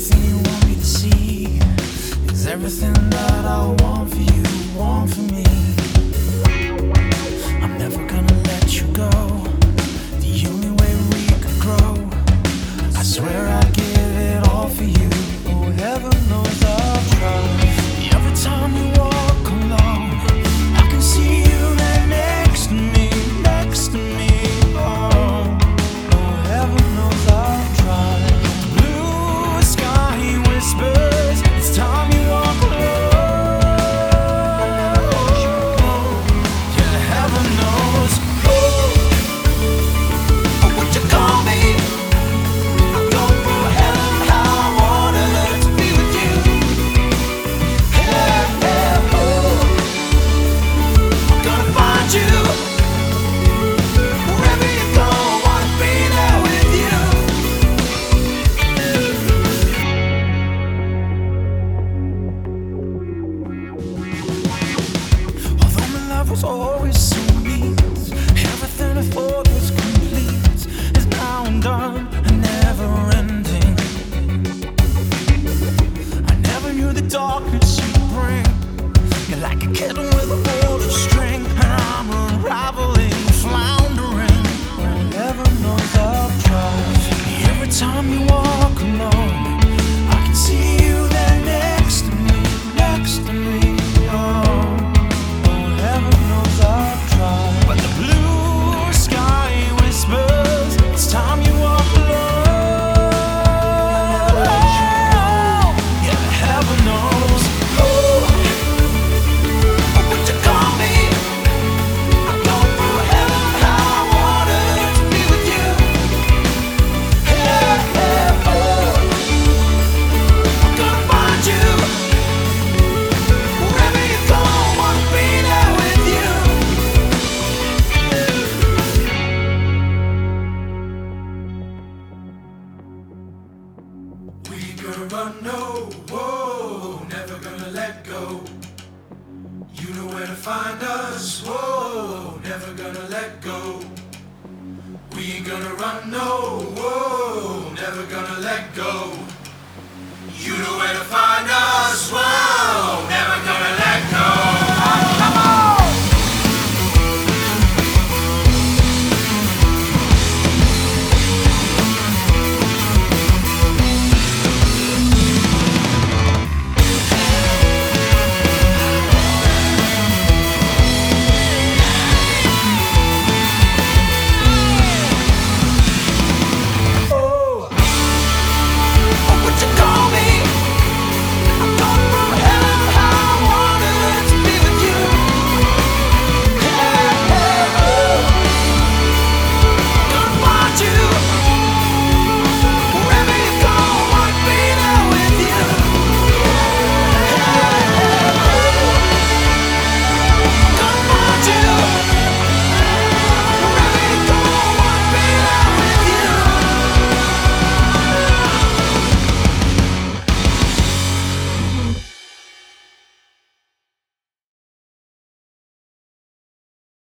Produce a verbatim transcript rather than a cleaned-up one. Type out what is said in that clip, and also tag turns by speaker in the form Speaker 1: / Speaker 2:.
Speaker 1: everything you want me to see, is everything that I want for you, want for me. I'm never gonna let you go, the only way we could grow. I swear I'd give it all for you, oh heaven knows I've tried. Every time you walk alone, I can see you there next to me, next to me. Oh, oh heaven knows I've tried. Blue sky whispers, it's time you walk alone. Yeah, heaven knows. Oh, oh would you call me? I'll go through hell and high water to be with you. Yeah, yeah, oh, I'm gonna find you. Wherever you go, I wanna be there with you. Although my love was always so neat, everything I thought was complete is now undone and never ending. I never knew the darkness you'd bring. You're like a kitten with a bolt of string, and I'm unraveling, floundering. Heaven knows I've tried. Every time you walk alone, I can see you there next to me, next to me. Oh, oh heaven knows I've tried. But the blue sky whispers, it's time you walk alone. Yeah, heaven knows. Oh, oh would you call me? I'll go through hell and high water to be with you. Yeah, yeah, oh, I'm gonna find you. Wherever you go, I wanna be there with you.
Speaker 2: We gonna run, no, whoa, never gonna let go. You know where to find us, whoa, never gonna let go. We ain't gonna run, no, whoa, never gonna let go.